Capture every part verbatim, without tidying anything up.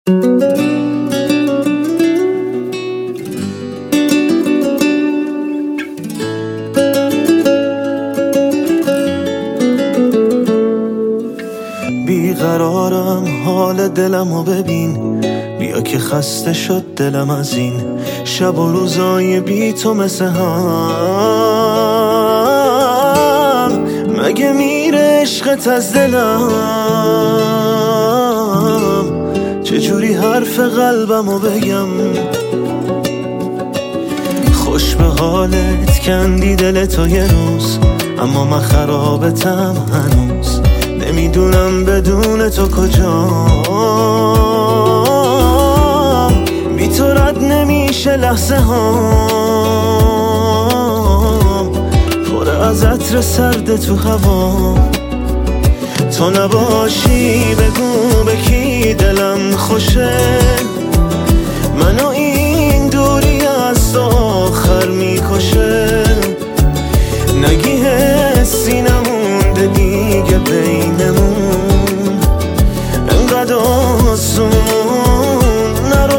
بیقرارم، حال دلمو ببین، بیا که خسته شد دلم از این شب و روزای بی تو مثل هم. مگه میره عشقت از دلم؟ چجوری حرف قلبمو بگم؟ خوش به حالت کندی دل تو یه روز، اما من خرابتم هنوز. نمیدونم بدون تو کجام، بی تو رد نمیشه لحظه هام، پر از عطر سرد تو هوا. تو نباشی بگو به کی دلم خوشه، منو این دوری از تو آخر میکشه. نگی حسی نمونده دیگه بینمون، انقدر آسون نرو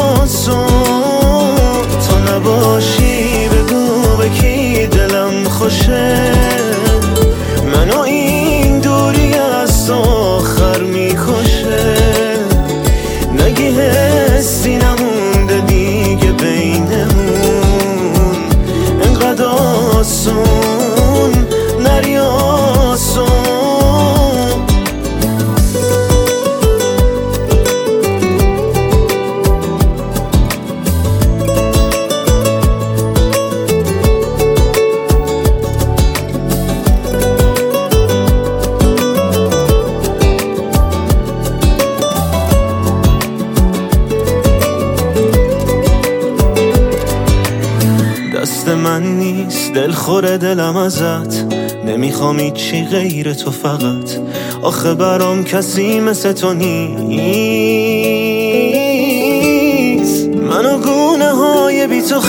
آسون. تو نباشی بگو به کی دلم خوشه، منو این دوری از تو آخر میکشه. نگی حسی نمونده دیگه بینمون، انقدر آسون نری آسون. دست من نیست دل خوره دلم ازت، نمیخوام هیچی غیر تو فقط. آخه برام کسی مثل تو نیست، منو گونه های بی تو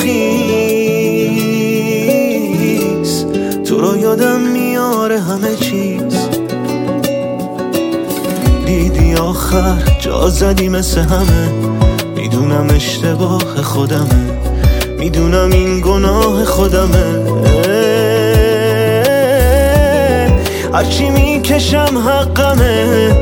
خیس. تو رو یادم میاره همه چیز، دیدی آخر جا زدی مثل همه. میدونم اشتباه خودمه، میدونم این گناه خودمه. هرچی میکشم حقمه،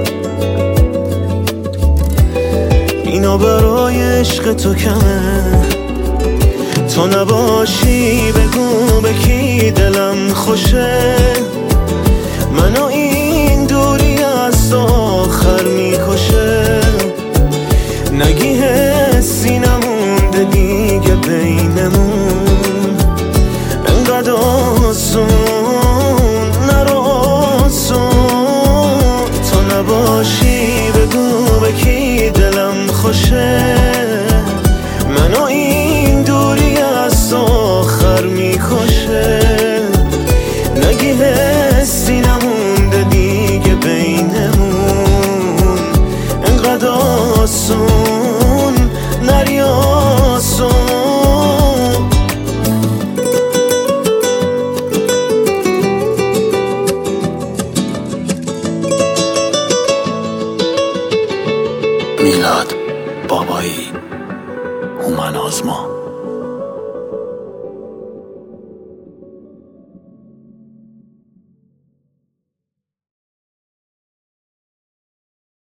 اینا برای عشق تو کمه. تو نباشی بگو به کی دلم خوشه، منو این دوری از تو آخر میکشه. نگی حسی نمونده دیگه بینمون، انقدر آسون نرو آسون. تو نباشی بگو به کی دلم خوشه، منو این دوری از تو آخر میکشه. نگی حسی نمونده دیگه بینمون، انقدر آسون نری آسون. میلاد بابایی، هومن آزما.